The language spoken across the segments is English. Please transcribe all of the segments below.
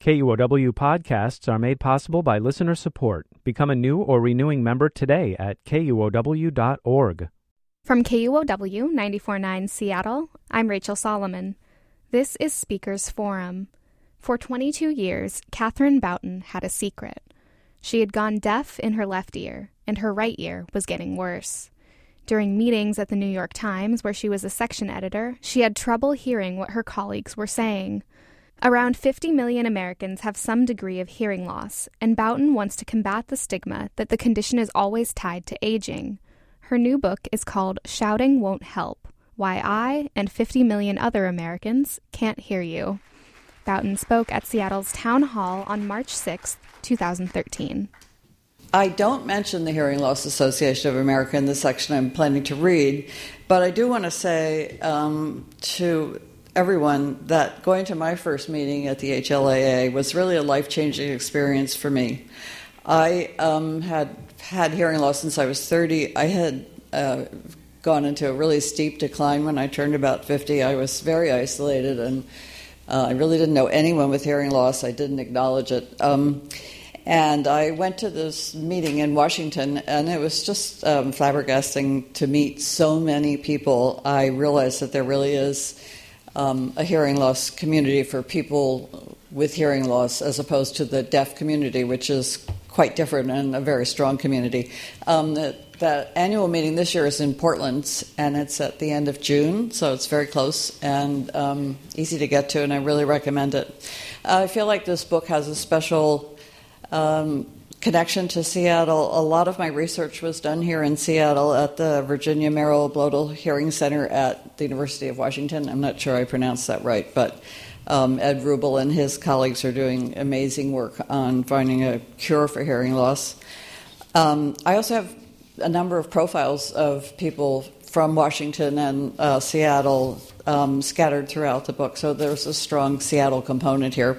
KUOW podcasts are made possible by listener support. Become a new or renewing member today at KUOW.org. From KUOW 94.9 Seattle, I'm Rachel Solomon. This is Speakers Forum. For 22 years, Catherine Boughton had a secret. She had gone deaf in her left ear, and her right ear was getting worse. During meetings at the New York Times, where she was a section editor, she had trouble hearing what her colleagues were saying. Around 50 million Americans have some degree of hearing loss, and Boughton wants to combat the stigma that the condition is always tied to aging. Her new book is called Shouting Won't Help: Why I and 50 Million Other Americans Can't Hear You. Boughton spoke at Seattle's Town Hall on March 6, 2013. I don't mention the Hearing Loss Association of America in the section I'm planning to read, but I do want to say to everyone that going to my first meeting at the HLAA was really a life-changing experience for me. I had hearing loss since I was 30. I had gone into a really steep decline when I turned about 50. I was very isolated, and I really didn't know anyone with hearing loss. I didn't acknowledge it. And I went to this meeting in Washington, and it was just flabbergasting to meet so many people. I realized that there really is a hearing loss community for people with hearing loss as opposed to the deaf community, which is quite different and a very strong community. The annual meeting this year is in Portland, and it's at the end of June, so it's very close and easy to get to, and I really recommend it. I feel like this book has a special connection to Seattle. A lot of my research was done here in Seattle at the Virginia Merrill Blodel Hearing Center at the University of Washington. I'm not sure I pronounced that right, but Ed Rubel and his colleagues are doing amazing work on finding a cure for hearing loss. I also have a number of profiles of people from Washington and Seattle scattered throughout the book, so there's a strong Seattle component here.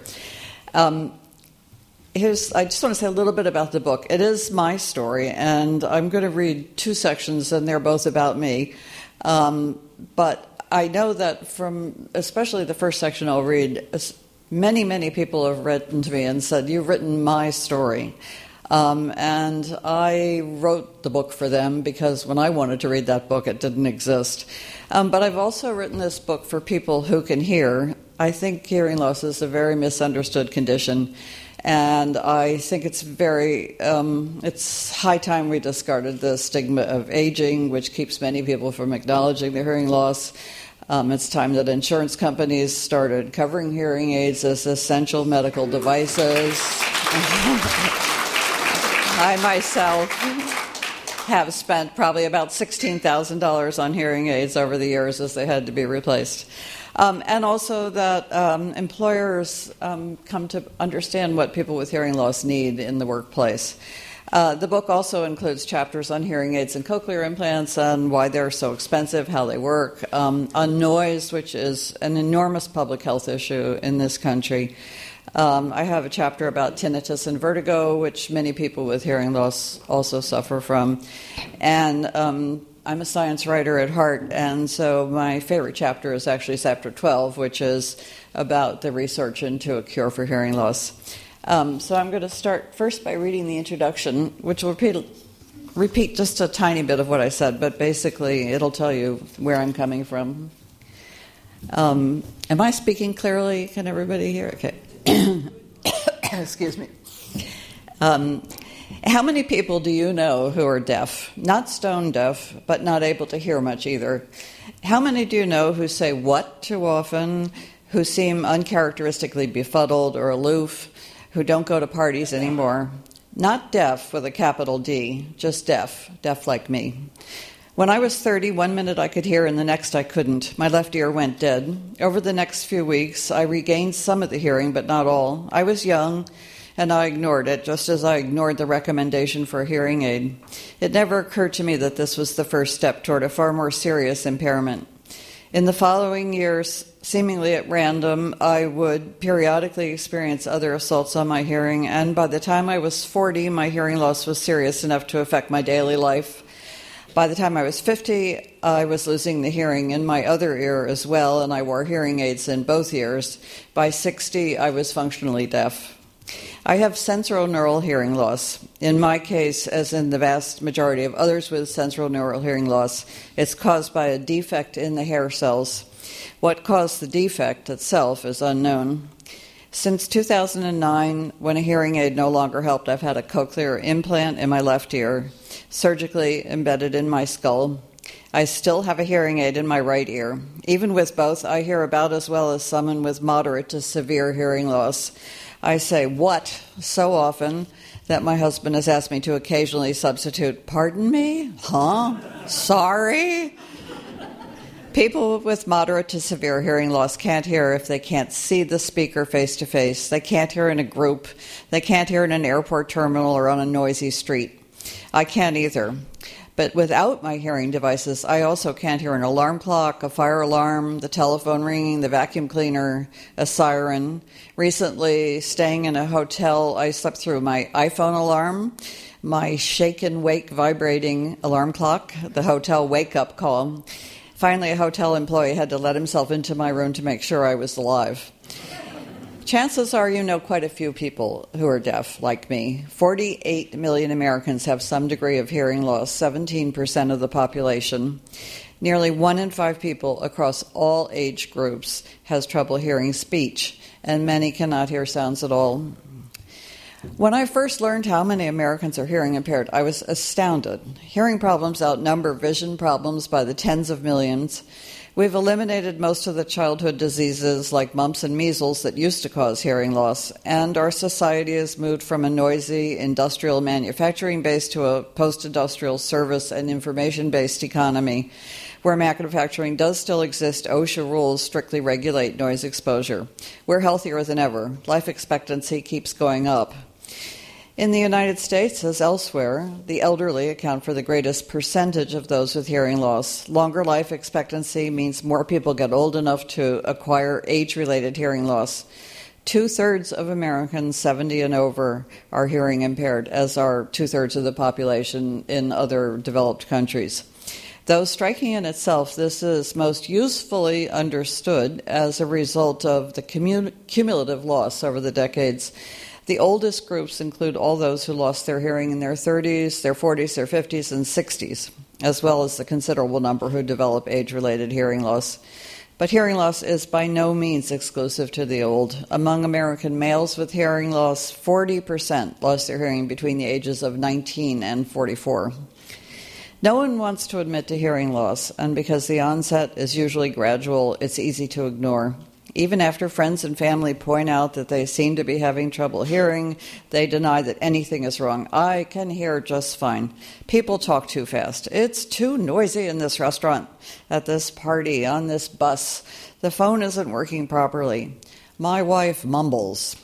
I just want to say a little bit about the book. It is my story, and I'm going to read two sections, and they're both about me. But I know that from especially the first section I'll read, many, many people have written to me and said, "You've written my story." And I wrote the book for them because when I wanted to read that book, it didn't exist. But I've also written this book for people who can hear. I think hearing loss is a very misunderstood condition. And I think it's it's high time we discarded the stigma of aging, which keeps many people from acknowledging their hearing loss. It's time that insurance companies started covering hearing aids as essential medical devices. I myself have spent probably about $16,000 on hearing aids over the years as they had to be replaced. And also that employers come to understand what people with hearing loss need in the workplace. The book also includes chapters on hearing aids and cochlear implants, on why they're so expensive, how they work, on noise, which is an enormous public health issue in this country. I have a chapter about tinnitus and vertigo, which many people with hearing loss also suffer from. And I'm a science writer at heart, and so my favorite chapter is actually chapter 12, which is about the research into a cure for hearing loss. So I'm going to start first by reading the introduction, which will repeat just a tiny bit of what I said, but basically it'll tell you where I'm coming from. Am I speaking clearly? Can everybody hear? Okay. Excuse me. How many people do you know who are deaf? Not stone deaf, but not able to hear much either. How many do you know who say what too often, who seem uncharacteristically befuddled or aloof, who don't go to parties anymore? Not deaf with a capital D, just deaf like me. When I was 30, 1 minute I could hear and the next I couldn't. My left ear went dead. Over the next few weeks, I regained some of the hearing, but not all. I was young, and I ignored it, just as I ignored the recommendation for a hearing aid. It never occurred to me that this was the first step toward a far more serious impairment. In the following years, seemingly at random, I would periodically experience other assaults on my hearing, and by the time I was 40, my hearing loss was serious enough to affect my daily life. By the time I was 50, I was losing the hearing in my other ear as well, and I wore hearing aids in both ears. By 60, I was functionally deaf. I have sensorineural hearing loss. In my case, as in the vast majority of others with sensorineural hearing loss, it's caused by a defect in the hair cells. What caused the defect itself is unknown. Since 2009, when a hearing aid no longer helped, I've had a cochlear implant in my left ear, surgically embedded in my skull. I still have a hearing aid in my right ear. Even with both, I hear about as well as someone with moderate to severe hearing loss. I say, "What?" so often that my husband has asked me to occasionally substitute, "Pardon me? Huh? Sorry?" People with moderate to severe hearing loss can't hear if they can't see the speaker face to face. They can't hear in a group. They can't hear in an airport terminal or on a noisy street. I can't either. But without my hearing devices, I also can't hear an alarm clock, a fire alarm, the telephone ringing, the vacuum cleaner, a siren. Recently, staying in a hotel, I slept through my iPhone alarm, my shake and wake vibrating alarm clock, the hotel wake-up call. Finally, a hotel employee had to let himself into my room to make sure I was alive. Chances are you know quite a few people who are deaf, like me. 48 million Americans have some degree of hearing loss, 17% of the population. Nearly 1 in 5 people across all age groups has trouble hearing speech, and many cannot hear sounds at all. When I first learned how many Americans are hearing impaired, I was astounded. Hearing problems outnumber vision problems by the tens of millions. We've eliminated most of the childhood diseases like mumps and measles that used to cause hearing loss, and our society has moved from a noisy industrial manufacturing base to a post-industrial service and information-based economy. Where manufacturing does still exist, OSHA rules strictly regulate noise exposure. We're healthier than ever. Life expectancy keeps going up. In the United States, as elsewhere, the elderly account for the greatest percentage of those with hearing loss. Longer life expectancy means more people get old enough to acquire age-related hearing loss. 2/3 of Americans 70 and over are hearing impaired, as are 2/3 of the population in other developed countries. Though striking in itself, this is most usefully understood as a result of the cumulative loss over the decades. The oldest groups include all those who lost their hearing in their 30s, their 40s, their 50s, and 60s, as well as the considerable number who develop age-related hearing loss. But hearing loss is by no means exclusive to the old. Among American males with hearing loss, 40% lost their hearing between the ages of 19 and 44. No one wants to admit to hearing loss, and because the onset is usually gradual, it's easy to ignore. Even after friends and family point out that they seem to be having trouble hearing, they deny that anything is wrong. "I can hear just fine. People talk too fast. It's too noisy in this restaurant, at this party, on this bus. The phone isn't working properly. My wife mumbles."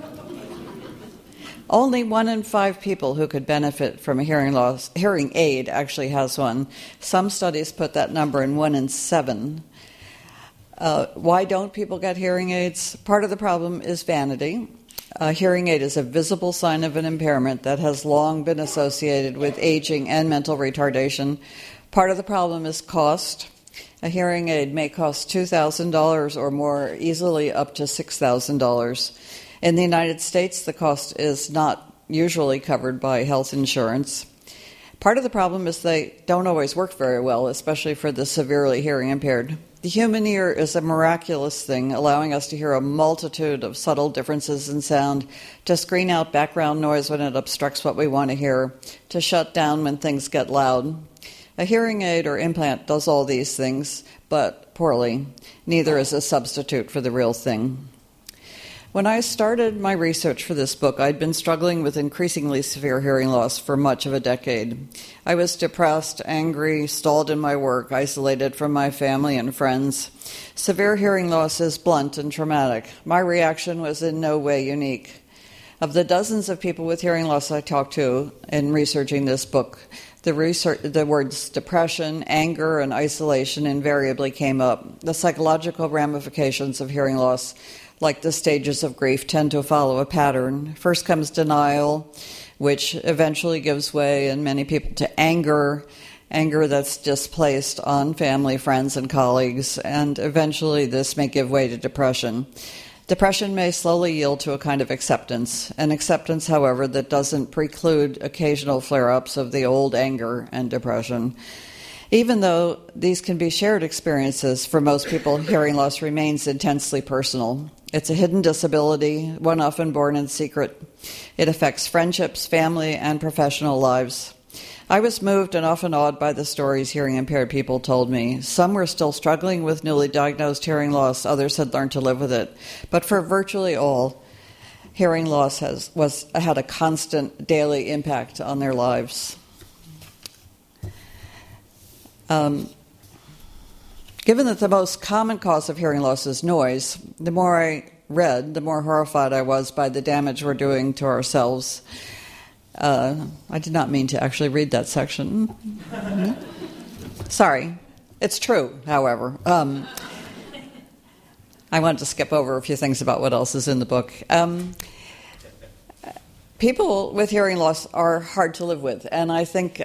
Only 1 in 5 people who could benefit from a hearing aid actually has one. Some studies put that number in 1 in 7. Why don't people get hearing aids? Part of the problem is vanity. A hearing aid is a visible sign of an impairment that has long been associated with aging and mental retardation. Part of the problem is cost. A hearing aid may cost $2,000 or more, easily up to $6,000. In the United States, the cost is not usually covered by health insurance. Part of the problem is they don't always work very well, especially for the severely hearing impaired. The human ear is a miraculous thing, allowing us to hear a multitude of subtle differences in sound, to screen out background noise when it obstructs what we want to hear, to shut down when things get loud. A hearing aid or implant does all these things, but poorly. Neither is a substitute for the real thing. When I started my research for this book, I'd been struggling with increasingly severe hearing loss for much of a decade. I was depressed, angry, stalled in my work, isolated from my family and friends. Severe hearing loss is blunt and traumatic. My reaction was in no way unique. Of the dozens of people with hearing loss I talked to in researching this book, the words depression, anger, and isolation invariably came up. The psychological ramifications of hearing loss, like the stages of grief, tend to follow a pattern. First comes denial, which eventually gives way in many people to anger, anger that's displaced on family, friends, and colleagues, and eventually this may give way to depression. Depression may slowly yield to a kind of acceptance, an acceptance, however, that doesn't preclude occasional flare-ups of the old anger and depression. Even though these can be shared experiences, for most people, hearing loss remains intensely personal. It's a hidden disability, one often born in secret. It affects friendships, family, and professional lives. I was moved and often awed by the stories hearing-impaired people told me. Some were still struggling with newly diagnosed hearing loss. Others had learned to live with it. But for virtually all, hearing loss had a constant daily impact on their lives. Given that the most common cause of hearing loss is noise, the more I read, the more horrified I was by the damage we're doing to ourselves. I did not mean to actually read that section. Sorry. It's true, however. I wanted to skip over a few things about what else is in the book. People with hearing loss are hard to live with, and I think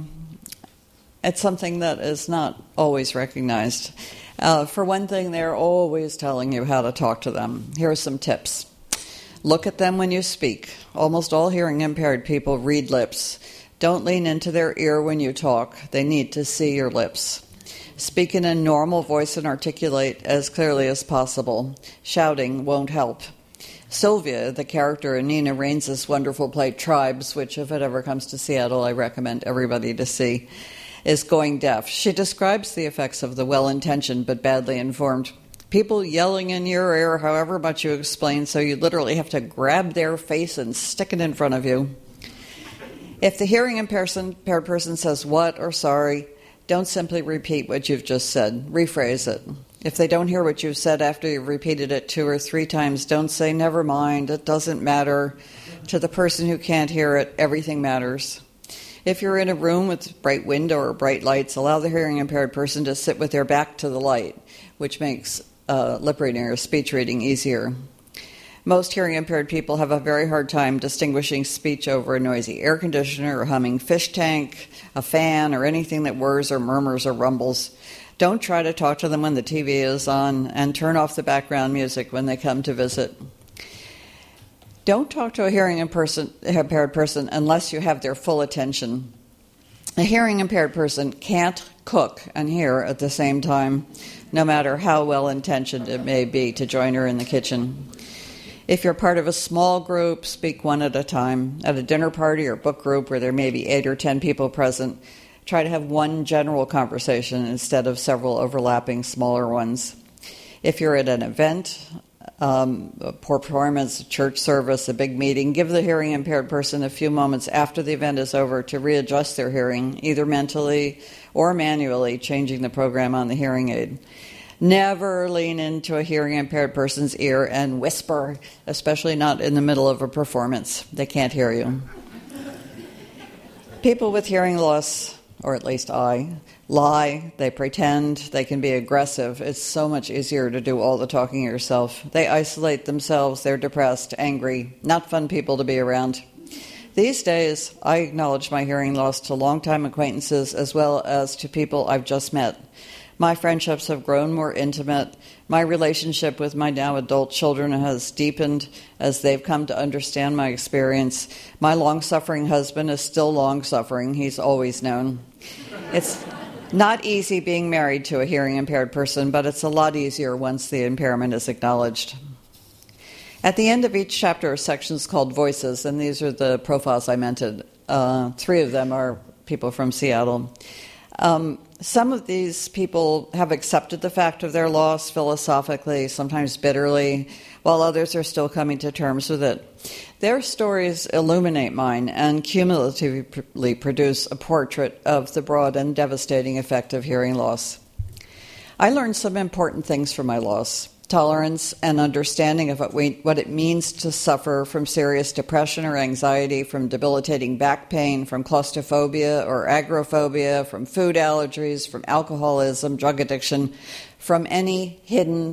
it's something that is not always recognized. For one thing, they're always telling you how to talk to them. Here are some tips. Look at them when you speak. Almost all hearing-impaired people read lips. Don't lean into their ear when you talk. They need to see your lips. Speak in a normal voice and articulate as clearly as possible. Shouting won't help. Sylvia, the character in Nina Raines' wonderful play Tribes, which if it ever comes to Seattle, I recommend everybody to see, is going deaf. She describes the effects of the well-intentioned but badly informed people yelling in your ear however much you explain, so you literally have to grab their face and stick it in front of you. If the hearing-impaired person says what or sorry, don't simply repeat what you've just said. Rephrase it. If they don't hear what you've said after you've repeated it 2 or 3 times, don't say, never mind, it doesn't matter. To the person who can't hear it, everything matters. If you're in a room with bright window or bright lights, allow the hearing-impaired person to sit with their back to the light, which makes lip reading or speech reading easier. Most hearing-impaired people have a very hard time distinguishing speech over a noisy air conditioner, a humming fish tank, a fan, or anything that whirs or murmurs or rumbles. Don't try to talk to them when the TV is on, and turn off the background music when they come to visit. Don't talk to a hearing-impaired person unless you have their full attention. A hearing-impaired person can't cook and hear at the same time, no matter how well-intentioned it may be to join her in the kitchen. If you're part of a small group, speak one at a time. At a dinner party or book group where there may be 8 or 10 people present, try to have one general conversation instead of several overlapping smaller ones. If you're at an event, a performance, a church service, a big meeting, give the hearing-impaired person a few moments after the event is over to readjust their hearing, either mentally or manually, changing the program on the hearing aid. Never lean into a hearing-impaired person's ear and whisper, especially not in the middle of a performance. They can't hear you. People with hearing loss, or at least I, lie, they pretend, they can be aggressive. It's so much easier to do all the talking yourself. They isolate themselves, they're depressed, angry, not fun people to be around. These days, I acknowledge my hearing loss to longtime acquaintances as well as to people I've just met. My friendships have grown more intimate. My relationship with my now adult children has deepened as they've come to understand my experience. My long-suffering husband is still long-suffering. He's always known. It's not easy being married to a hearing-impaired person, but it's a lot easier once the impairment is acknowledged. At the end of each chapter are sections called Voices, and these are the profiles I mentioned. 3 of them are people from Seattle. Some of these people have accepted the fact of their loss philosophically, sometimes bitterly, while others are still coming to terms with it. Their stories illuminate mine and cumulatively produce a portrait of the broad and devastating effect of hearing loss. I learned some important things from my loss: tolerance and understanding of what it means to suffer from serious depression or anxiety, from debilitating back pain, from claustrophobia or agoraphobia, from food allergies, from alcoholism, drug addiction, from any hidden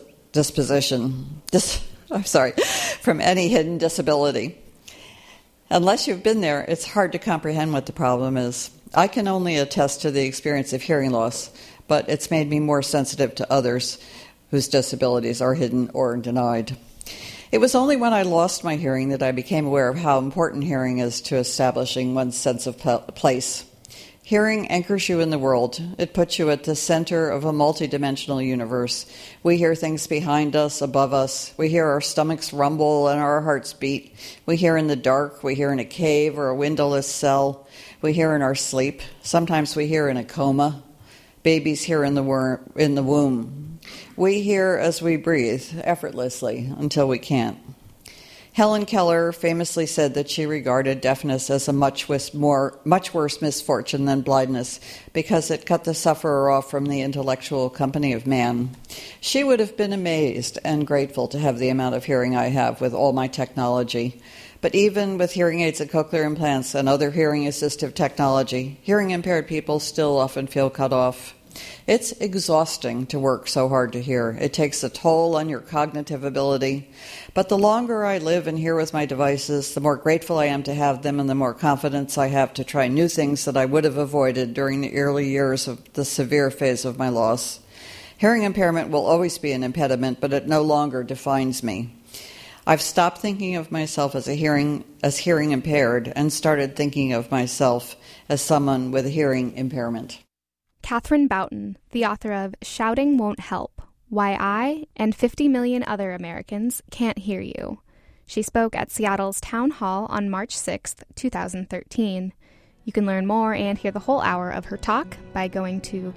from any hidden disability. Unless you've been there, it's hard to comprehend what the problem is. I can only attest to the experience of hearing loss, but it's made me more sensitive to others whose disabilities are hidden or denied. It was only when I lost my hearing that I became aware of how important hearing is to establishing one's sense of place. Hearing anchors you in the world. It puts you at the center of a multidimensional universe. We hear things behind us, above us. We hear our stomachs rumble and our hearts beat. We hear in the dark. We hear in a cave or a windowless cell. We hear in our sleep. Sometimes we hear in a coma. Babies hear in the womb. We hear as we breathe, effortlessly, until we can't. Helen Keller famously said that she regarded deafness as a much worse misfortune than blindness because it cut the sufferer off from the intellectual company of man. She would have been amazed and grateful to have the amount of hearing I have with all my technology. But even with hearing aids and cochlear implants and other hearing assistive technology, hearing impaired people still often feel cut off. It's exhausting to work so hard to hear. It takes a toll on your cognitive ability. But the longer I live and hear with my devices, the more grateful I am to have them and the more confidence I have to try new things that I would have avoided during the early years of the severe phase of my loss. Hearing impairment will always be an impediment, but it no longer defines me. I've stopped thinking of myself as hearing impaired and started thinking of myself as someone with a hearing impairment. Catherine Boughton, the author of Shouting Won't Help, Why I and 50 Million Other Americans Can't Hear You. She spoke at Seattle's Town Hall on March 6, 2013. You can learn more and hear the whole hour of her talk by going to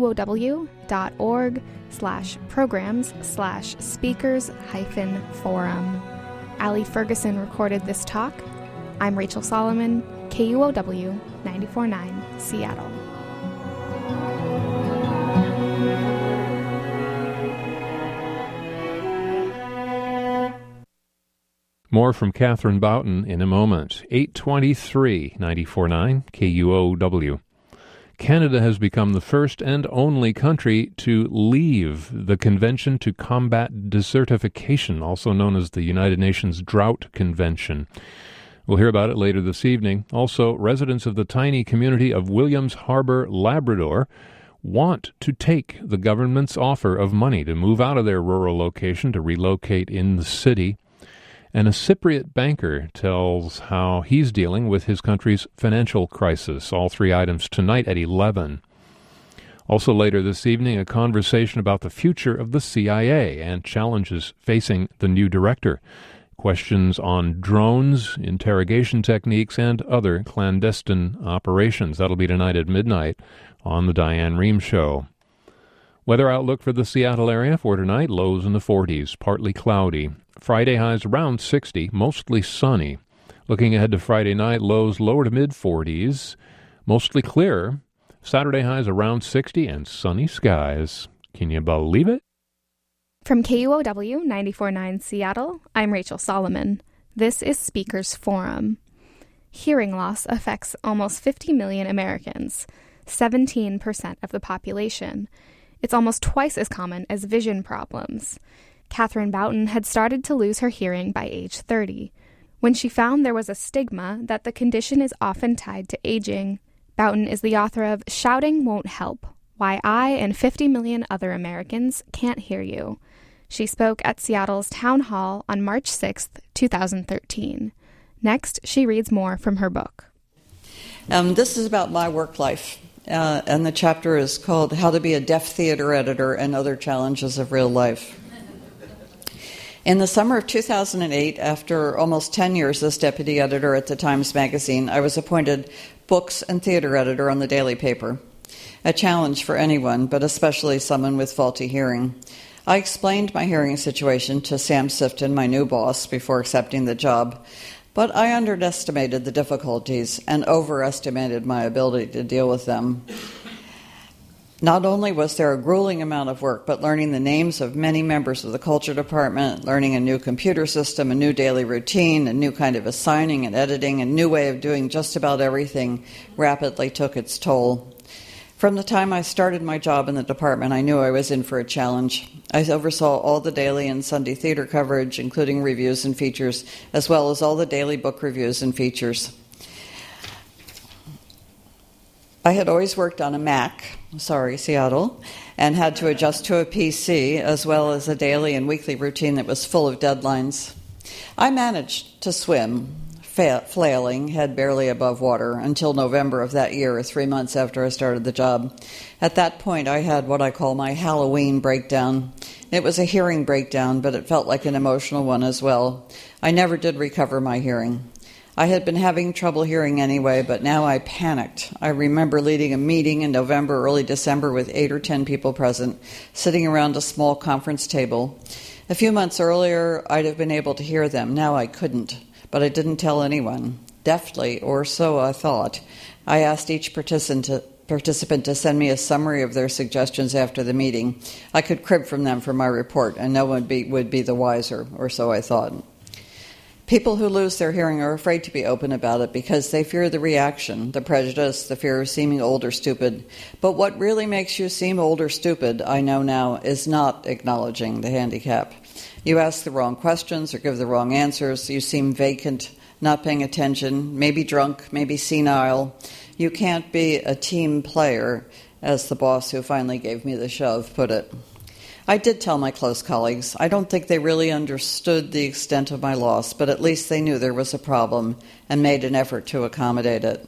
kuow.org/programs/speakers-forum. Allie Ferguson recorded this talk. I'm Rachel Solomon, KUOW 94.9 Seattle. More from Catherine Boughton in a moment. 823 94.9 KUOW. Canada has become the first and only country to leave the Convention to Combat Desertification, also known as the United Nations Drought Convention. We'll hear about it later this evening. Also, residents of the tiny community of Williams Harbour, Labrador, want to take the government's offer of money to move out of their rural location to relocate in the city. And a Cypriot banker tells how he's dealing with his country's financial crisis. All three items tonight at 11. Also later this evening, a conversation about the future of the CIA and challenges facing the new director. Questions on drones, interrogation techniques, and other clandestine operations. That'll be tonight at midnight on the Diane Rehm Show. Weather outlook for the Seattle area for tonight, lows in the 40s, partly cloudy. Friday highs around 60, mostly sunny. Looking ahead to Friday night, lows lower to mid-40s, mostly clear. Saturday highs around 60 and sunny skies. Can you believe it? From KUOW 94.9 Seattle, I'm Rachel Solomon. This is Speakers Forum. Hearing loss affects almost 50 million Americans, 17% of the population. It's almost twice as common as vision problems. Catherine Boughton had started to lose her hearing by age 30, when she found there was a stigma that the condition is often tied to aging. Boughton is the author of Shouting Won't Help, Why I and 50 Million Other Americans Can't Hear You. She spoke at Seattle's Town Hall on March 6, 2013. Next, she reads more from her book. This is about my work life, and the chapter is called How to Be a Deaf Theater Editor and Other Challenges of Real Life. In the summer of 2008, after almost 10 years as deputy editor at the Times Magazine, I was appointed books and theater editor on the daily paper. A challenge for anyone, but especially someone with faulty hearing. I explained my hearing situation to Sam Sifton, my new boss, before accepting the job, but I underestimated the difficulties and overestimated my ability to deal with them. Not only was there a grueling amount of work, but learning the names of many members of the culture department, learning a new computer system, a new daily routine, a new kind of assigning and editing, a new way of doing just about everything rapidly took its toll. From the time I started my job in the department, I knew I was in for a challenge. I oversaw all the daily and Sunday theater coverage, including reviews and features, as well as all the daily book reviews and features. I had always worked on a Mac, Seattle, and had to adjust to a PC as well as a daily and weekly routine that was full of deadlines. I managed to swim, flailing, head barely above water, until November of that year, 3 months after I started the job. At that point, I had what I call my Halloween breakdown. It was a hearing breakdown, but it felt like an emotional one as well. I never did recover my hearing. I had been having trouble hearing anyway, but now I panicked. I remember leading a meeting in November, early December, with 8 or 10 people present, sitting around a small conference table. A few months earlier, I'd have been able to hear them. Now I couldn't, but I didn't tell anyone. Deftly, or so I thought, I asked each participant to send me a summary of their suggestions after the meeting. I could crib from them for my report, and no one would be the wiser, or so I thought. People who lose their hearing are afraid to be open about it because they fear the reaction, the prejudice, the fear of seeming old or stupid. But what really makes you seem old or stupid, I know now, is not acknowledging the handicap. You ask the wrong questions or give the wrong answers. You seem vacant, not paying attention, maybe drunk, maybe senile. You can't be a team player, as the boss who finally gave me the shove put it. I did tell my close colleagues. I don't think they really understood the extent of my loss, but at least they knew there was a problem and made an effort to accommodate it.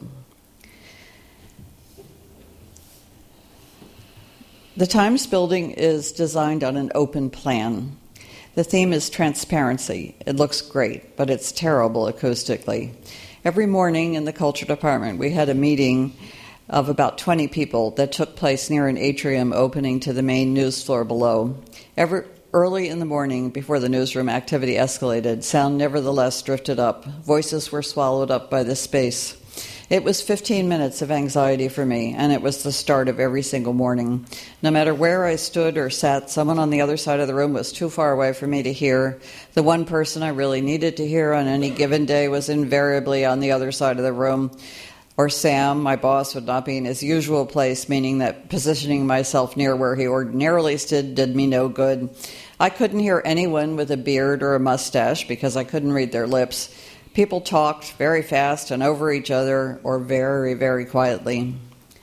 The Times building is designed on an open plan. The theme is transparency. It looks great, but it's terrible acoustically. Every morning in the culture department, we had a meeting of about 20 people that took place near an atrium opening to the main news floor below. Early in the morning, before the newsroom activity escalated, sound nevertheless drifted up. Voices were swallowed up by the space. It was 15 minutes of anxiety for me, and it was the start of every single morning. No matter where I stood or sat, someone on the other side of the room was too far away for me to hear. The one person I really needed to hear on any given day was invariably on the other side of the room. Or Sam, my boss, would not be in his usual place, meaning that positioning myself near where he ordinarily stood did me no good. I couldn't hear anyone with a beard or a mustache because I couldn't read their lips. People talked very fast and over each other or very, very quietly.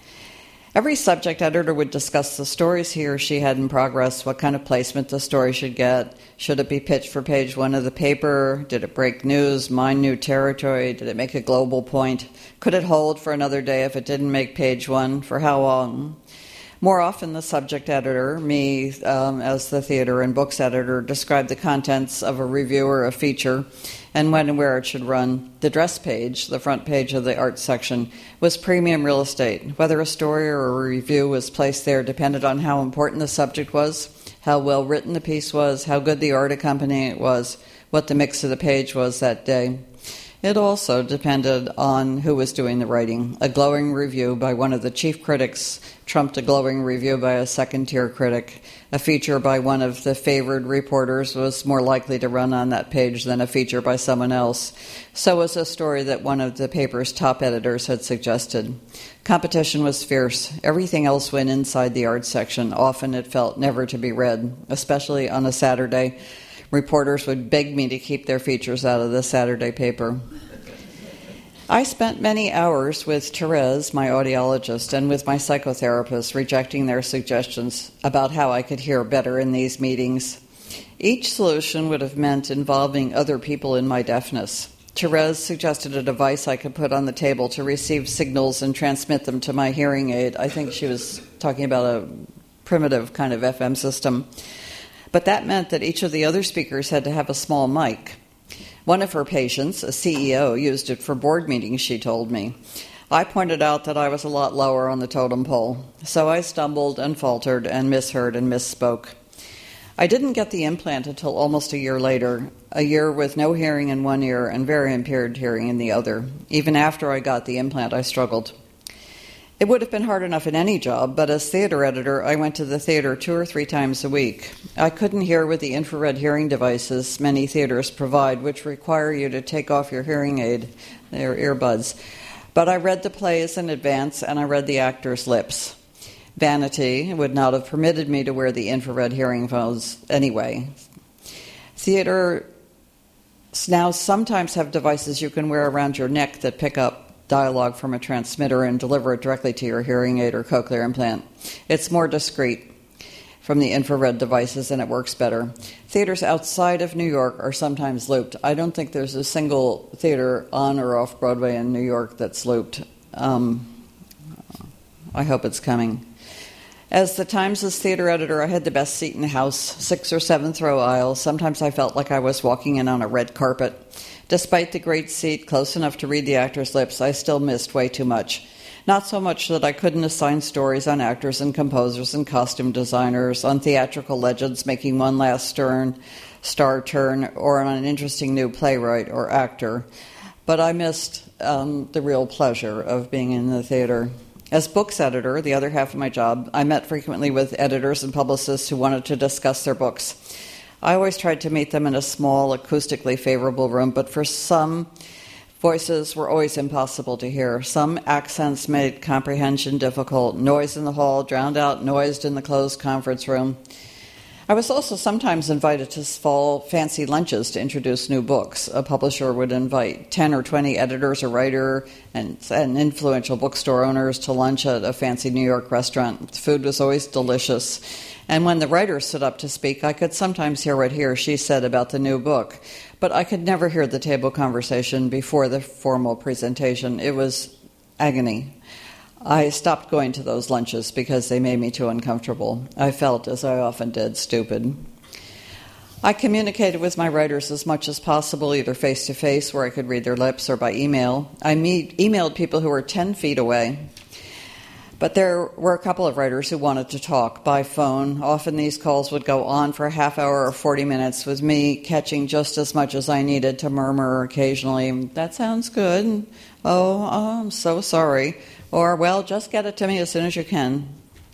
Every subject editor would discuss the stories he or she had in progress, what kind of placement the story should get. Should it be pitched for page 1 of the paper? Did it break news, mine new territory? Did it make a global point? Could it hold for another day if it didn't make page 1? For how long? More often, the subject editor, me as the theater and books editor, described the contents of a review or a feature and when and where it should run. The dress page, the front page of the art section, was premium real estate. Whether a story or a review was placed there depended on how important the subject was, how well written the piece was, how good the art accompaniment was, what the mix of the page was that day. It also depended on who was doing the writing. A glowing review by one of the chief critics trumped a glowing review by a second-tier critic. A feature by one of the favored reporters was more likely to run on that page than a feature by someone else. So was a story that one of the paper's top editors had suggested. Competition was fierce. Everything else went inside the art section. Often it felt never to be read, especially on a Saturday. Reporters would beg me to keep their features out of the Saturday paper. I spent many hours with Therese, my audiologist, and with my psychotherapist, rejecting their suggestions about how I could hear better in these meetings. Each solution would have meant involving other people in my deafness. Therese suggested a device I could put on the table to receive signals and transmit them to my hearing aid. I think she was talking about a primitive kind of FM system. But that meant that each of the other speakers had to have a small mic. One of her patients, a CEO, used it for board meetings, she told me. I pointed out that I was a lot lower on the totem pole, so I stumbled and faltered and misheard and misspoke. I didn't get the implant until almost a year later, a year with no hearing in one ear and very impaired hearing in the other. Even after I got the implant, I struggled. It would have been hard enough in any job, but as theater editor, I went to the theater 2 or 3 times a week. I couldn't hear with the infrared hearing devices many theaters provide, which require you to take off your hearing aid, their earbuds. But I read the plays in advance, and I read the actors' lips. Vanity would not have permitted me to wear the infrared hearing phones anyway. Theater now sometimes have devices you can wear around your neck that pick up dialogue from a transmitter and deliver it directly to your hearing aid or cochlear implant. It's more discreet from the infrared devices, and it works better. Theaters outside of New York are sometimes looped. I don't think there's a single theater on or off Broadway in New York that's looped. I hope it's coming. As the Times' theater editor, I had the best seat in the house, 6th or 7th row aisle. Sometimes I felt like I was walking in on a red carpet. Despite the great seat, close enough to read the actor's lips, I still missed way too much. Not so much that I couldn't assign stories on actors and composers and costume designers, on theatrical legends making one last star turn, or on an interesting new playwright or actor, but I missed the real pleasure of being in the theater. As books editor, the other half of my job, I met frequently with editors and publicists who wanted to discuss their books. I always tried to meet them in a small, acoustically favorable room, but for some, voices were always impossible to hear. Some accents made comprehension difficult. Noise in the hall drowned out noise in the closed conference room. I was also sometimes invited to fall fancy lunches to introduce new books. A publisher would invite 10 or 20 editors or writers and influential bookstore owners to lunch at a fancy New York restaurant. The food was always delicious. And when the writers stood up to speak, I could sometimes hear what he or she said about the new book. But I could never hear the table conversation before the formal presentation. It was agony. I stopped going to those lunches because they made me too uncomfortable. I felt, as I often did, stupid. I communicated with my writers as much as possible, either face-to-face, where I could read their lips, or by email. I emailed people who were 10 feet away. But there were a couple of writers who wanted to talk by phone. Often these calls would go on for a half hour or 40 minutes, with me catching just as much as I needed to murmur occasionally, "That sounds good," "Oh, I'm so sorry," or, "Well, just get it to me as soon as you can."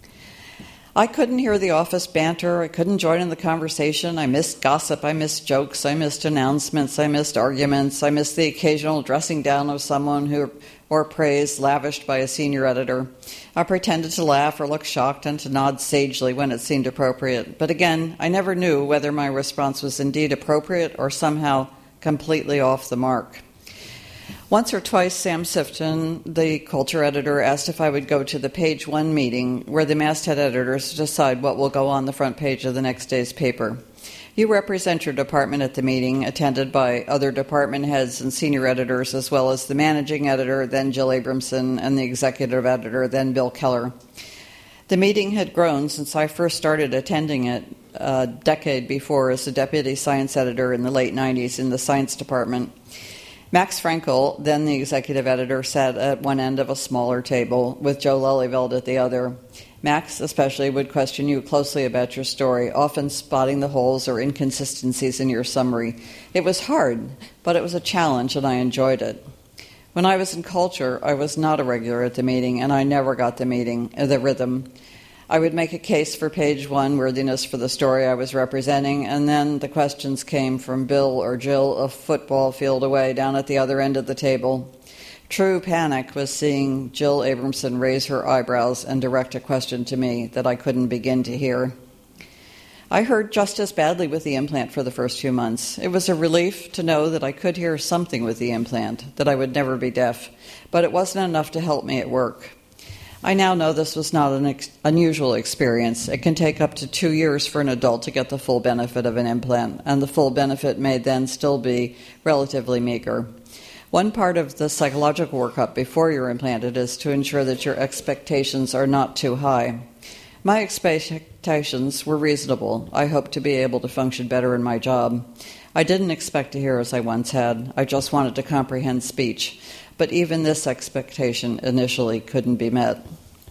I couldn't hear the office banter. I couldn't join in the conversation. I missed gossip. I missed jokes. I missed announcements. I missed arguments. I missed the occasional dressing down of someone or praise lavished by a senior editor. I pretended to laugh or look shocked and to nod sagely when it seemed appropriate. But again, I never knew whether my response was indeed appropriate or somehow completely off the mark. Once or twice, Sam Sifton, the culture editor, asked if I would go to the page one meeting where the masthead editors decide what will go on the front page of the next day's paper. You represent your department at the meeting, attended by other department heads and senior editors, as well as the managing editor, then Jill Abramson, and the executive editor, then Bill Keller. The meeting had grown since I first started attending it a decade before as a deputy science editor in the late 90s in the science department. Max Frankel, then the executive editor, sat at one end of a smaller table with Joe Lelyveld at the other. Max, especially, would question you closely about your story, often spotting the holes or inconsistencies in your summary. It was hard, but it was a challenge, and I enjoyed it. When I was in culture, I was not a regular at the meeting, and I never got the rhythm. I would make a case for page one worthiness for the story I was representing, and then the questions came from Bill or Jill a football field away down at the other end of the table. True panic was seeing Jill Abramson raise her eyebrows and direct a question to me that I couldn't begin to hear. I heard just as badly with the implant for the first few months. It was a relief to know that I could hear something with the implant, that I would never be deaf, but it wasn't enough to help me at work. I now know this was not an unusual experience. It can take up to 2 years for an adult to get the full benefit of an implant, and the full benefit may then still be relatively meager. One part of the psychological workup before you're implanted is to ensure that your expectations are not too high. My expectations were reasonable. I hoped to be able to function better in my job. I didn't expect to hear as I once had. I just wanted to comprehend speech. But even this expectation initially couldn't be met.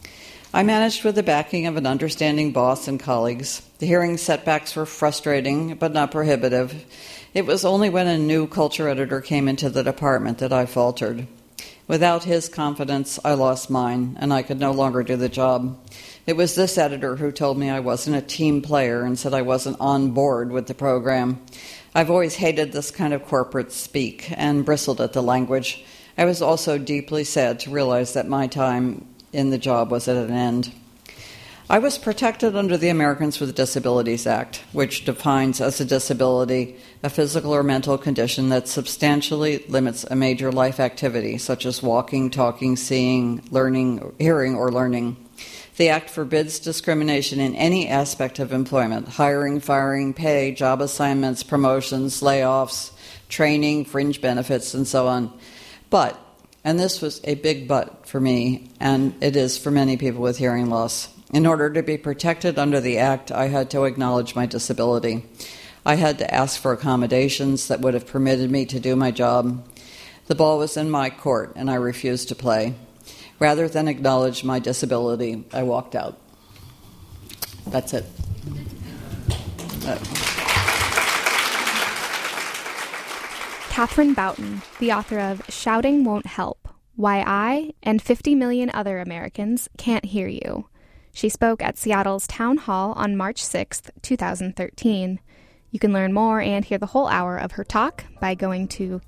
I managed with the backing of an understanding boss and colleagues. The hearing setbacks were frustrating, but not prohibitive. It was only when a new culture editor came into the department that I faltered. Without his confidence, I lost mine, and I could no longer do the job. It was this editor who told me I wasn't a team player and said I wasn't on board with the program. I've always hated this kind of corporate speak and bristled at the language. I was also deeply sad to realize that my time in the job was at an end. I was protected under the Americans with Disabilities Act, which defines as a disability a physical or mental condition that substantially limits a major life activity, such as walking, talking, seeing, learning, hearing, or learning. The Act forbids discrimination in any aspect of employment: hiring, firing, pay, job assignments, promotions, layoffs, training, fringe benefits, and so on. But, and this was a big but for me, and it is for many people with hearing loss, in order to be protected under the Act, I had to acknowledge my disability. I had to ask for accommodations that would have permitted me to do my job. The ball was in my court, and I refused to play. Rather than acknowledge my disability, I walked out. That's it. Catherine Boughton, the author of Shouting Won't Help: Why I and 50 Million Other Americans Can't Hear You. She spoke at Seattle's Town Hall on March 6, 2013. You can learn more and hear the whole hour of her talk by going to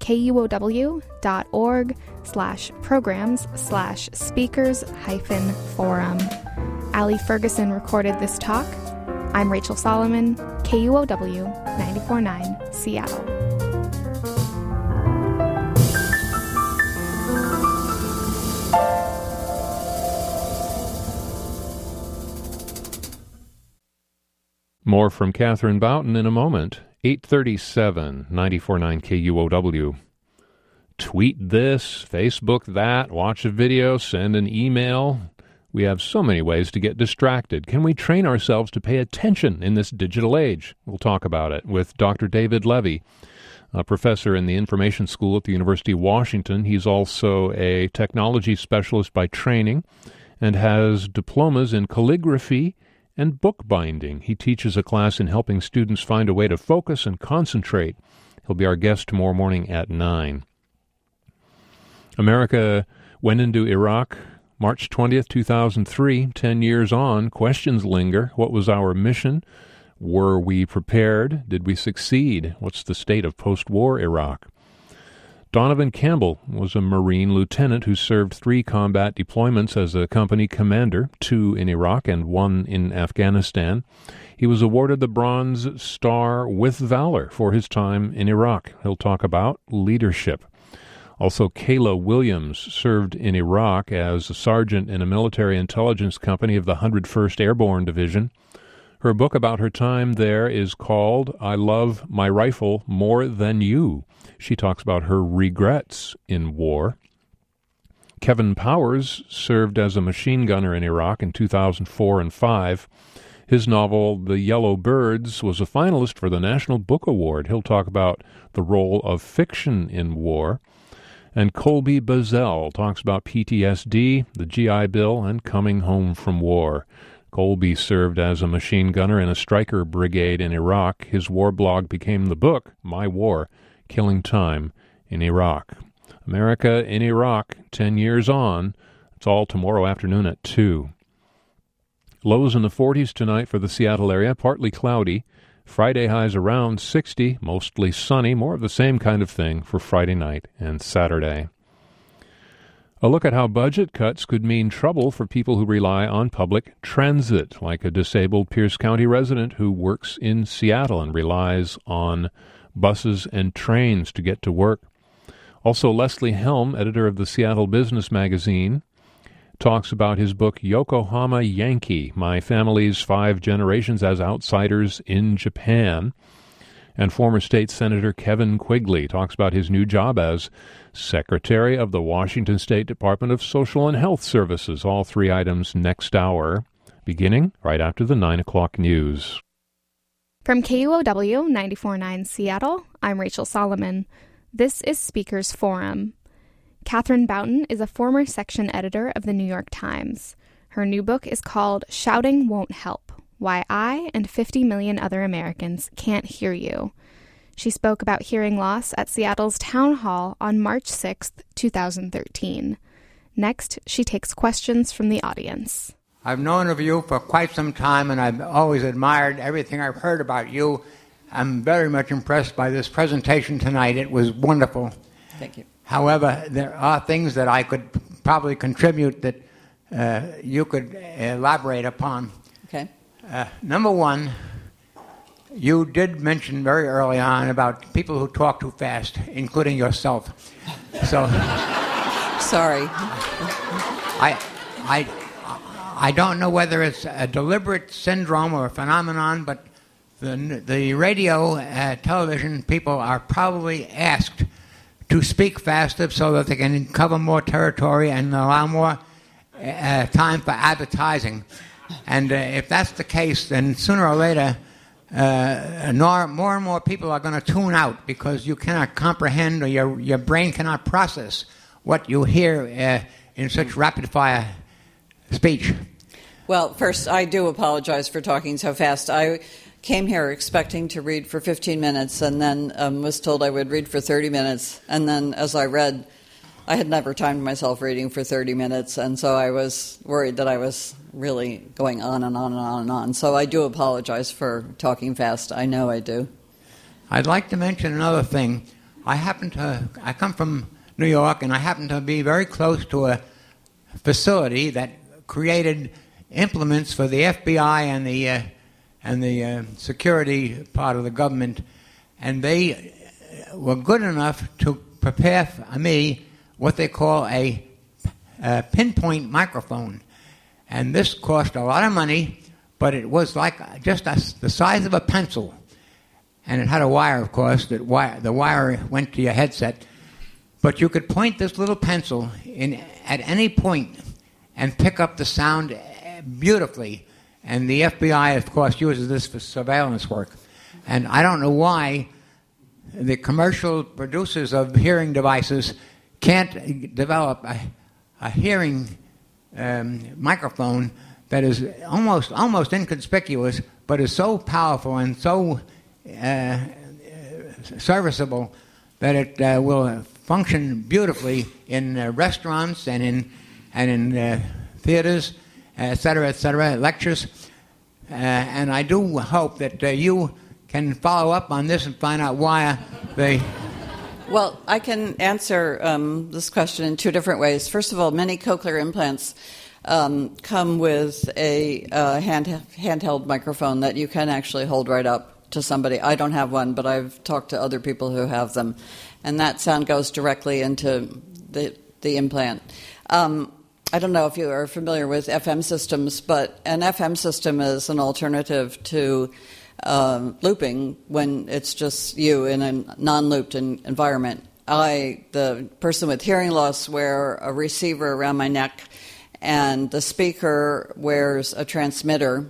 kuow.org/programs/speakers-forum. Allie Ferguson recorded this talk. I'm Rachel Solomon, KUOW 94.9 Seattle. More from Catherine Boughton in a moment. 837, 94.9 KUOW. Tweet this, Facebook that, watch a video, send an email. We have so many ways to get distracted. Can we train ourselves to pay attention in this digital age? We'll talk about it with Dr. David Levy, a professor in the Information School at the University of Washington. He's also a technology specialist by training and has diplomas in calligraphy and bookbinding. He teaches a class in helping students find a way to focus and concentrate. He'll be our guest tomorrow morning at 9. America went into Iraq March 20th, 2003. 10 years on, questions linger. What was our mission? Were we prepared? Did we succeed? What's the state of post-war Iraq? Donovan Campbell was a Marine lieutenant who served 3 combat deployments as a company commander, 2 in Iraq and 1 in Afghanistan. He was awarded the Bronze Star with Valor for his time in Iraq. He'll talk about leadership. Also, Kayla Williams served in Iraq as a sergeant in a military intelligence company of the 101st Airborne Division. Her book about her time there is called I Love My Rifle More Than You. She talks about her regrets in war. Kevin Powers served as a machine gunner in Iraq in 2004 and 5. His novel, The Yellow Birds, was a finalist for the National Book Award. He'll talk about the role of fiction in war. And Colby Bazell talks about PTSD, the GI Bill, and coming home from war. Colby served as a machine gunner in a Stryker brigade in Iraq. His war blog became the book, My War, Killing Time in Iraq. America in Iraq, 10 years on. It's all tomorrow afternoon at 2. Lows in the 40s tonight for the Seattle area, partly cloudy. Friday highs around 60, mostly sunny, more of the same kind of thing for Friday night and Saturday. A look at how budget cuts could mean trouble for people who rely on public transit, like a disabled Pierce County resident who works in Seattle and relies on buses and trains to get to work. Also, Leslie Helm, editor of the Seattle Business Magazine, talks about his book Yokohama Yankee, My Family's 5 Generations as Outsiders in Japan. And former State Senator Kevin Quigley talks about his new job as Secretary of the Washington State Department of Social and Health Services. All 3 items next hour, beginning right after the 9 o'clock news. From KUOW 94.9 Seattle, I'm Rachel Solomon. This is Speakers Forum. Catherine Boughton is a former section editor of the New York Times. Her new book is called Shouting Won't Help: Why I and 50 Million Other Americans Can't Hear You. She spoke about hearing loss at Seattle's Town Hall on March 6, 2013. Next, she takes questions from the audience. I've known of you for quite some time, and I've always admired everything I've heard about you. I'm very much impressed by this presentation tonight. It was wonderful. Thank you. However, there are things that I could probably contribute that you could elaborate upon. Okay. Number one, you did mention very early on about people who talk too fast, including yourself. So, sorry. I don't know whether it's a deliberate syndrome or a phenomenon, but the radio, television people are probably asked to speak faster so that they can cover more territory and allow more time for advertising. And if that's the case, then sooner or later, more and more people are going to tune out because you cannot comprehend or your brain cannot process what you hear in such rapid-fire speech. Well, first, I do apologize for talking so fast. I came here expecting to read for 15 minutes and then was told I would read for 30 minutes. And then as I read, I had never timed myself reading for 30 minutes, and so I was worried that I was really going on and on and on and on. So I do apologize for talking fast. I know I do. I'd like to mention another thing. I come from New York, and I happen to be very close to a facility that created implements for the FBI and the security part of the government, and they were good enough to prepare for me what they call a pinpoint microphone. And this cost a lot of money, but it was like just the size of a pencil. And it had a wire, of course. The wire went to your headset. But you could point this little pencil at any point and pick up the sound beautifully. And the FBI, of course, uses this for surveillance work. And I don't know why the commercial producers of hearing devices can't develop a hearing microphone that is almost inconspicuous, but is so powerful and so serviceable that it will function beautifully in restaurants and in theaters, etc., lectures. And I do hope that you can follow up on this and find out why they... Well, I can answer this question in two different ways. First of all, many cochlear implants come with a handheld microphone that you can actually hold right up to somebody. I don't have one, but I've talked to other people who have them. And that sound goes directly into the implant. I don't know if you are familiar with FM systems, but an FM system is an alternative to looping when it's just you in a non-looped environment. The person with hearing loss, wear a receiver around my neck, and the speaker wears a transmitter.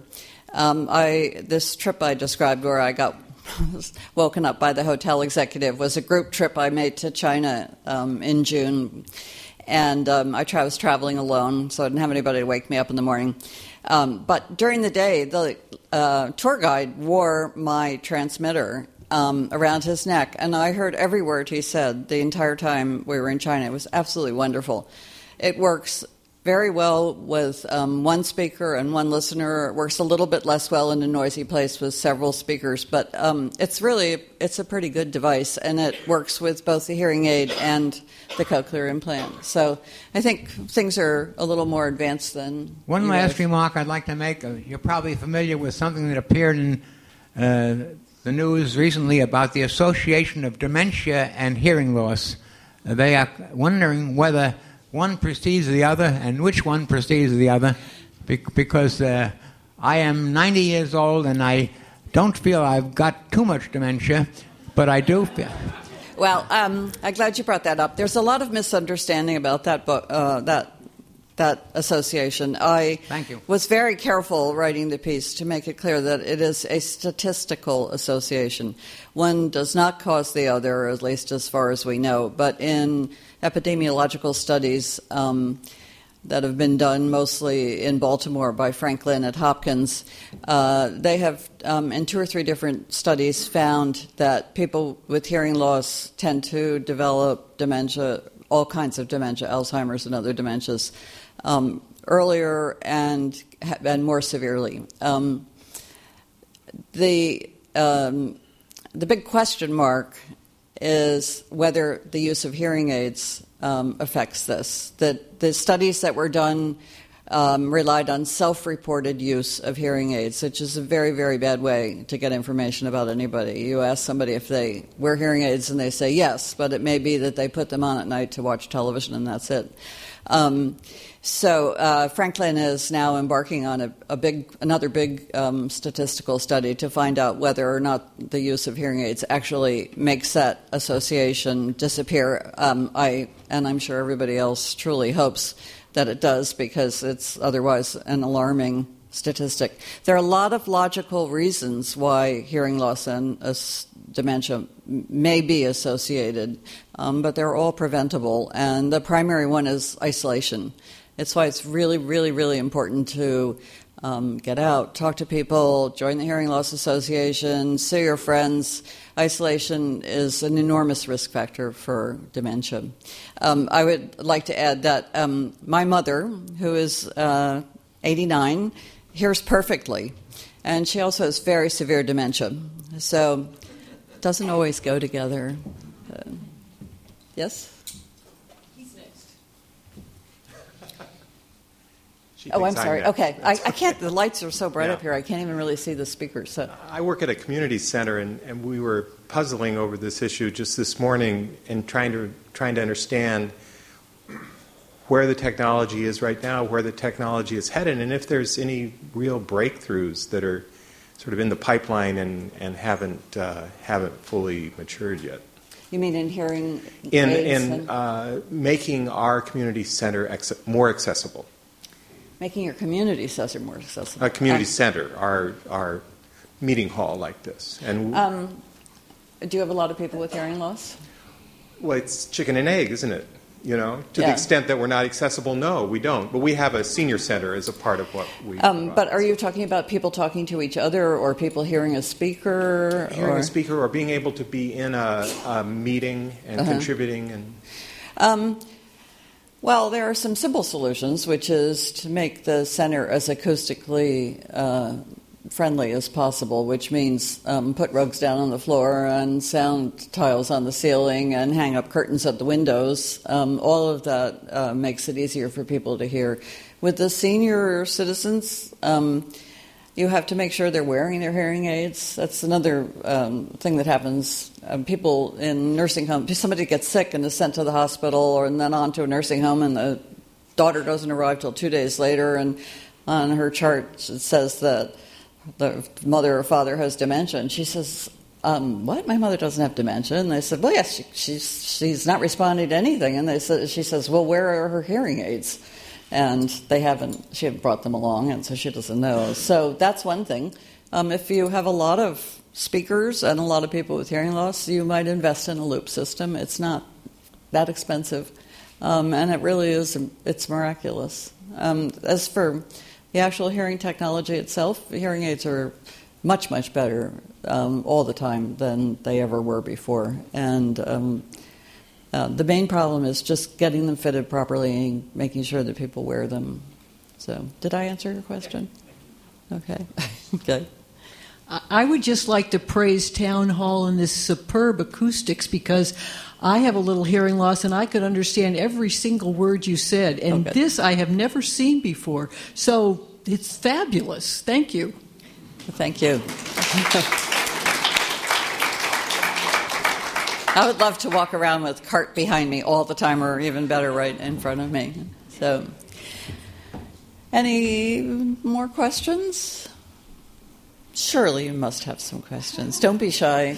This trip I described where I got woken up by the hotel executive was a group trip I made to China in June. And I was traveling alone, so I didn't have anybody to wake me up in the morning. But during the day, the tour guide wore my transmitter around his neck, and I heard every word he said the entire time we were in China. It was absolutely wonderful. It works very well with one speaker and one listener. It works a little bit less well in a noisy place with several speakers, but it's a pretty good device, and it works with both the hearing aid and the cochlear implant. So I think things are a little more advanced than... One last remark I'd like to make. You're probably familiar with something that appeared in the news recently about the association of dementia and hearing loss. They are wondering whether one precedes the other and which one precedes the other, because I am 90 years old and I don't feel I've got too much dementia, but I do feel... Well, I'm glad you brought that up. There's a lot of misunderstanding about that book, that association. Thank you. Was very careful writing the piece to make it clear that it is a statistical association. One does not cause the other, at least as far as we know. But in epidemiological studies that have been done mostly in Baltimore by Franklin at Hopkins, they have, in 2 or 3 different studies, found that people with hearing loss tend to develop dementia, all kinds of dementia, Alzheimer's and other dementias, earlier and more severely. The big question mark is whether the use of hearing aids affects this. The studies that were done relied on self-reported use of hearing aids, which is a very, very bad way to get information about anybody. You ask somebody if they wear hearing aids, and they say yes, but it may be that they put them on at night to watch television, and that's it. So Franklin is now embarking on another big statistical study to find out whether or not the use of hearing aids actually makes that association disappear. And I'm sure everybody else truly hopes that it does, because it's otherwise an alarming statistic. There are a lot of logical reasons why hearing loss and dementia may be associated, but they're all preventable. And the primary one is isolation. It's why it's really, really, really important to get out, talk to people, join the Hearing Loss Association, see your friends. Isolation is an enormous risk factor for dementia. I would like to add that my mother, who is 89, hears perfectly, and she also has very severe dementia. So it doesn't always go together. Yes? I'm sorry. Okay. I can't, the lights are so bright up here, I can't even really see the speakers. So. I work at a community center, and we were puzzling over this issue just this morning and trying to understand where the technology is right now, where the technology is headed, and if there's any real breakthroughs that are sort of in the pipeline and haven't fully matured yet. You mean in hearing aids? In making our community center more accessible. Making your community center more accessible. A community center, our meeting hall like this. And do you have a lot of people with hearing loss? Well, it's chicken and egg, isn't it? To the extent that we're not accessible, no, we don't. But we have a senior center as a part of what we provide. But are you talking about people talking to each other, or people hearing a speaker? Hearing a speaker, or being able to be in a meeting and contributing? Well, there are some simple solutions, which is to make the center as acoustically friendly as possible, which means put rugs down on the floor and sound tiles on the ceiling and hang up curtains at the windows. All of that makes it easier for people to hear. With the senior citizens, you have to make sure they're wearing their hearing aids. That's another thing that happens. People in nursing homes, somebody gets sick and is sent to the hospital and then on to a nursing home, and the daughter doesn't arrive till 2 days later, and on her chart it says that the mother or father has dementia. And she says, what? My mother doesn't have dementia. And they said, well, yes, she's not responding to anything. And she says, well, where are her hearing aids? And she hadn't brought them along, and so she doesn't know. So that's one thing. If you have a lot of speakers and a lot of people with hearing loss, you might invest in a loop system. It's not that expensive, and it really is. It's miraculous. As for the actual hearing technology itself, hearing aids are much, much better all the time than they ever were before. And the main problem is just getting them fitted properly and making sure that people wear them. So, did I answer your question? Okay. Okay. I would just like to praise Town Hall and this superb acoustics, because I have a little hearing loss and I could understand every single word you said. And this I have never seen before. So it's fabulous. Thank you. Thank you. I would love to walk around with cart behind me all the time, or even better, right in front of me. So, any more questions? Surely you must have some questions. Don't be shy.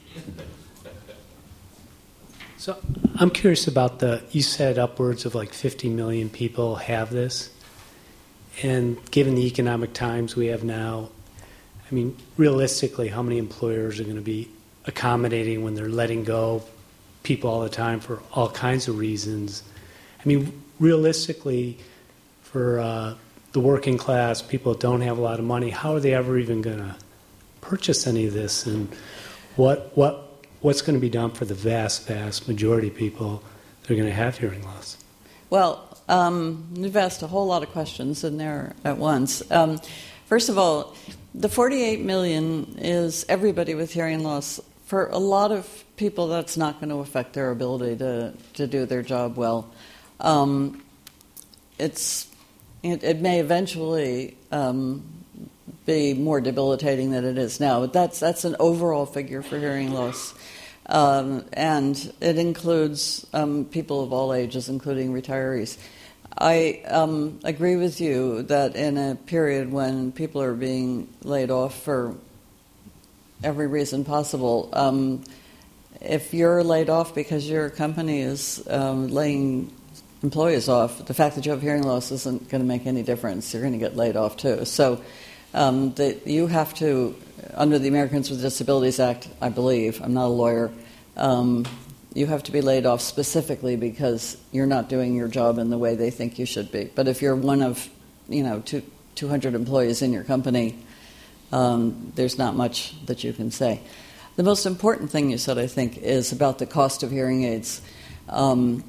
So I'm curious about you said upwards of like 50 million people have this. And given the economic times we have now, I mean, realistically, how many employers are going to be accommodating when they're letting go people all the time for all kinds of reasons? I mean, realistically, for the working class, people that don't have a lot of money, how are they ever even going to purchase any of this? And what's going to be done for the vast, vast majority of people that are going to have hearing loss? Well, you've asked a whole lot of questions in there at once. First of all, the 48 million is everybody with hearing loss. For a lot of people, that's not going to affect their ability to do their job well. It's it may eventually be more debilitating than it is now. But that's an overall figure for hearing loss. And it includes people of all ages, including retirees. I agree with you that in a period when people are being laid off for every reason possible, if you're laid off because your company is laying employees off, the fact that you have hearing loss isn't going to make any difference. You're going to get laid off too. So you have to, under the Americans with Disabilities Act, I believe, I'm not a lawyer, you have to be laid off specifically because you're not doing your job in the way they think you should be. But if you're one of 200 employees in your company, there's not much that you can say. The most important thing you said, I think, is about the cost of hearing aids. The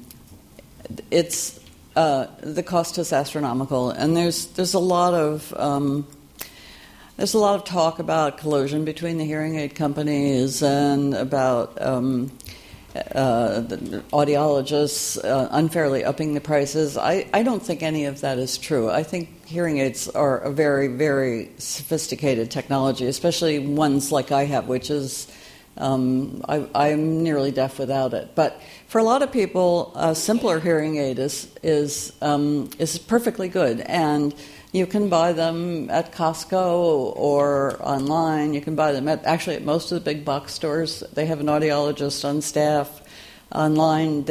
cost is astronomical, and there's a lot of talk about collusion between the hearing aid companies and about the audiologists unfairly upping the prices. I don't think any of that is true. I think hearing aids are a very, very sophisticated technology, especially ones like I have, which is I'm nearly deaf without it. But for a lot of people, a simpler hearing aid is perfectly good, and you can buy them at Costco or online. You can buy them at most of the big box stores. They have an audiologist on staff. Online,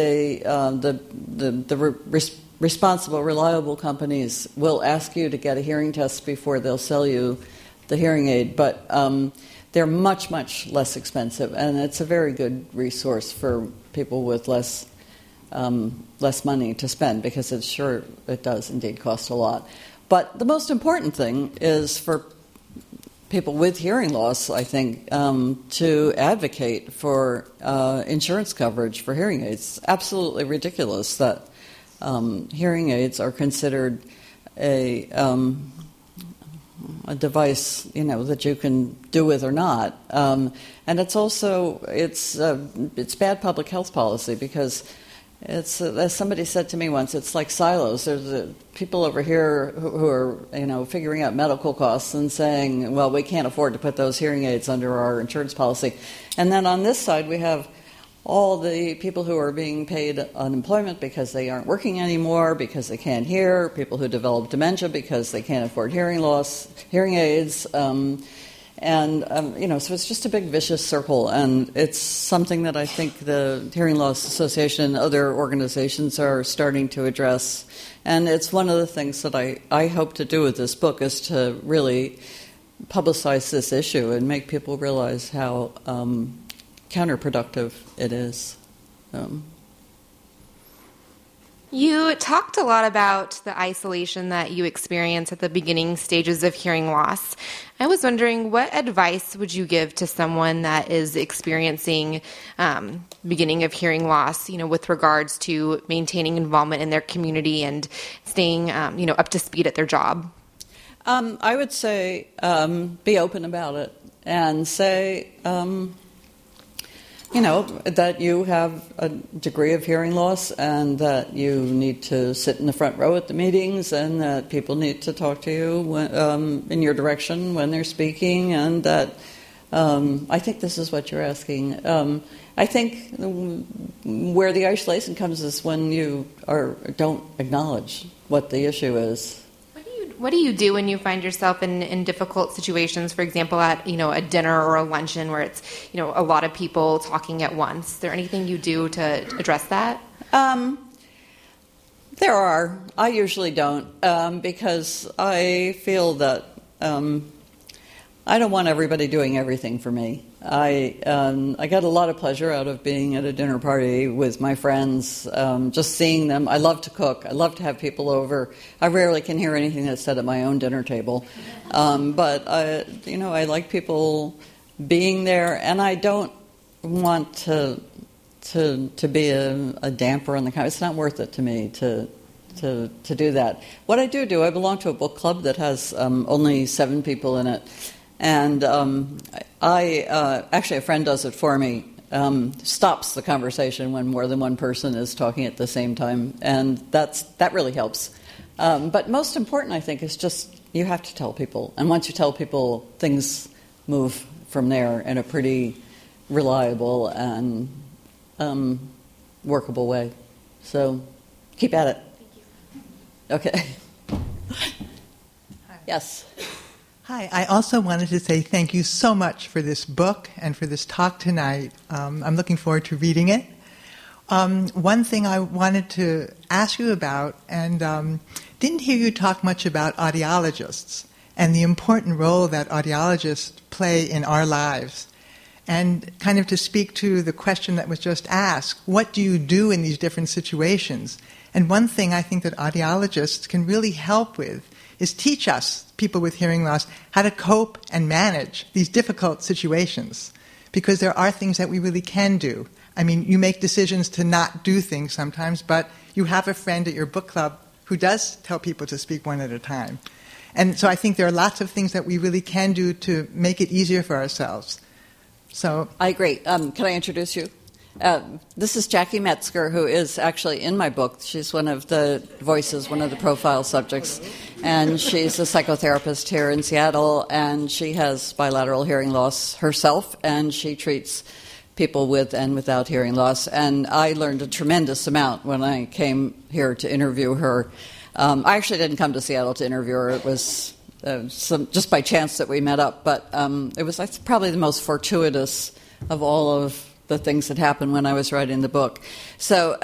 responsible, reliable companies will ask you to get a hearing test before they'll sell you the hearing aid. But they're much, much less expensive, and it's a very good resource for people with less money to spend, because it does indeed cost a lot. But the most important thing is for people with hearing loss, I think, to advocate for insurance coverage for hearing aids. It's absolutely ridiculous that hearing aids are considered a device, that you can do with or not, and it's also it's bad public health policy, because it's as somebody said to me once, it's like silos. There's people over here who are figuring out medical costs and saying, well, we can't afford to put those hearing aids under our insurance policy, and then on this side we have all the people who are being paid unemployment because they aren't working anymore, because they can't hear, people who develop dementia because they can't afford hearing aids, so it's just a big vicious circle, and it's something that I think the Hearing Loss Association and other organizations are starting to address, and it's one of the things that I hope to do with this book, is to really publicize this issue and make people realize how counterproductive it is. You talked a lot about the isolation that you experience at the beginning stages of hearing loss. I was wondering, what advice would you give to someone that is experiencing beginning of hearing loss, with regards to maintaining involvement in their community and staying, up to speed at their job? I would say be open about it and say, that you have a degree of hearing loss and that you need to sit in the front row at the meetings, and that people need to talk to you in your direction when they're speaking, and that I think this is what you're asking. I think where the isolation comes is when you don't acknowledge what the issue is. What do you do when you find yourself in difficult situations, for example, at a dinner or a luncheon where it's a lot of people talking at once? Is there anything you do to address that? There are. I usually don't, because I feel that I don't want everybody doing everything for me. I get a lot of pleasure out of being at a dinner party with my friends, just seeing them. I love to cook. I love to have people over. I rarely can hear anything that's said at my own dinner table, but I like people being there, and I don't want to be a damper on the conversation. It's not worth it to me to do that. What I do, I belong to a book club that has only 7 people in it. And actually, a friend does it for me, stops the conversation when more than one person is talking at the same time, and that really helps. But most important, I think, is just you have to tell people. And once you tell people, things move from there in a pretty reliable and workable way. So keep at it. Okay. Yes. Hi. I also wanted to say thank you so much for this book and for this talk tonight. I'm looking forward to reading it. One thing I wanted to ask you about, and didn't hear you talk much about audiologists and the important role that audiologists play in our lives. And kind of to speak to the question that was just asked, what do you do in these different situations? And one thing I think that audiologists can really help with is teach us, people with hearing loss, how to cope and manage these difficult situations. Because there are things that we really can do. I mean, you make decisions to not do things sometimes, but you have a friend at your book club who does tell people to speak one at a time. And so I think there are lots of things that we really can do to make it easier for ourselves. So I agree. Can I introduce you? This is Jackie Metzger, who is actually in my book. She's one of the voices, one of the profile subjects. And she's a psychotherapist here in Seattle, and she has bilateral hearing loss herself, and she treats people with and without hearing loss. And I learned a tremendous amount when I came here to interview her. I actually didn't come to Seattle to interview her. It was just by chance that we met up, but it was probably the most fortuitous of all of the things that happened when I was writing the book. So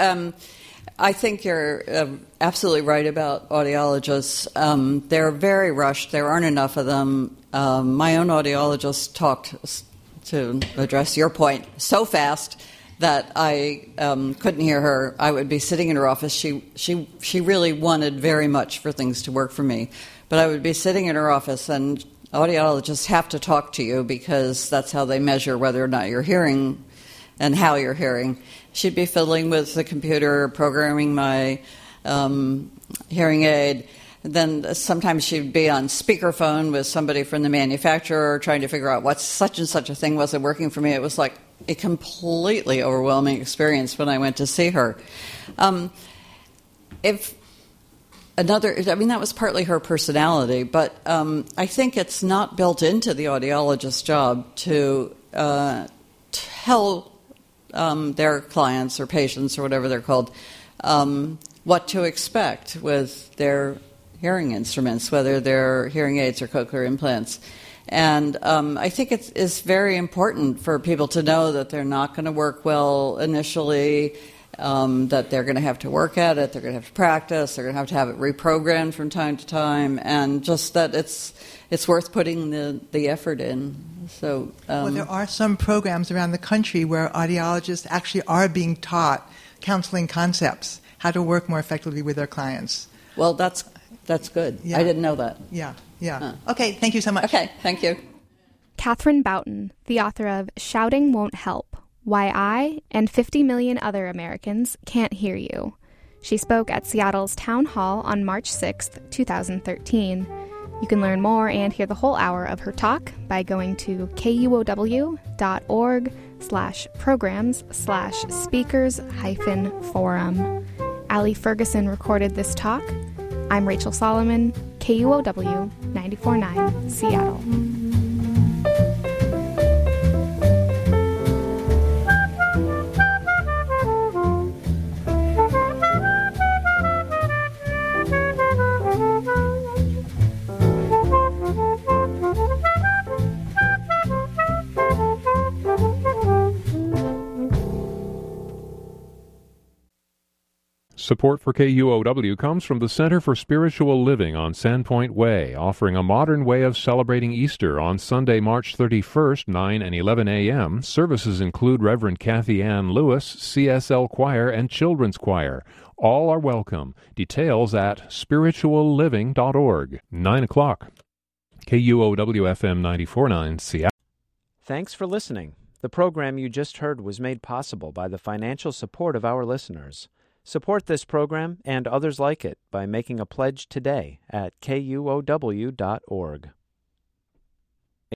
I think you're absolutely right about audiologists. They're very rushed. There aren't enough of them. My own audiologist talked, to address your point, so fast that I couldn't hear her. I would be sitting in her office. She really wanted very much for things to work for me. But I would be sitting in her office, and audiologists have to talk to you because that's how they measure whether or not you're hearing and how you're hearing. She'd be fiddling with the computer, programming my hearing aid. Then sometimes she'd be on speakerphone with somebody from the manufacturer trying to figure out what such and such a thing wasn't working for me. It was like a completely overwhelming experience when I went to see her. That was partly her personality, but I think it's not built into the audiologist's job to tell their clients or patients or whatever they're called what to expect with their hearing instruments, whether they're hearing aids or cochlear implants. And I think it's very important for people to know that they're not going to work well initially, that they're going to have to work at it, they're going to have to practice, they're going to have it reprogrammed from time to time, and just that it's worth putting the effort in. So, well, there are some programs around the country where audiologists actually are being taught counseling concepts, how to work more effectively with their clients. Well, that's good. Yeah. I didn't know that. Yeah. Okay, thank you so much. Okay, thank you. Catherine Boughton, the author of Shouting Won't Help, Why I and 50 Million Other Americans Can't Hear You. She spoke at Seattle's Town Hall on March 6th, 2013. You can learn more and hear the whole hour of her talk by going to kuow.org/programs/speakers-forum. Allie Ferguson recorded this talk. I'm Rachel Solomon, KUOW 94.9 Seattle. Support for KUOW comes from the Center for Spiritual Living on Sandpoint Way, offering a modern way of celebrating Easter on Sunday, March 31st, 9 and 11 a.m. Services include Reverend Kathy Ann Lewis, CSL Choir, and Children's Choir. All are welcome. Details at spiritualliving.org. 9 o'clock. KUOW-FM 94.9 Seattle. Thanks for listening. The program you just heard was made possible by the financial support of our listeners. Support this program and others like it by making a pledge today at kuow.org.